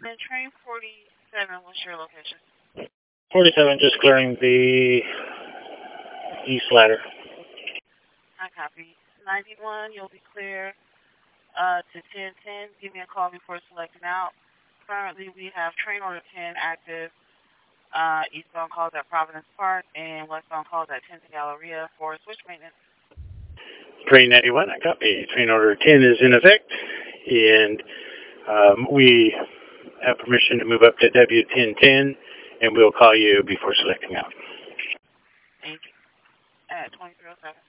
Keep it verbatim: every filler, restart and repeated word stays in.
then train forty-seven, what's your location? forty-seven, just clearing the east ladder. I copy. ninety-one, you'll be clear uh, to ten ten. Give me a call before selecting out. Currently, we have train order ten active. Uh, eastbound calls at Providence Park and westbound calls at tenth Galleria for switch maintenance. Train ninety-one, I copy. Train order ten is in effect, and um, we have permission to move up to W ten ten, and we'll call you before selecting out. Thank you. At twenty-three oh seven.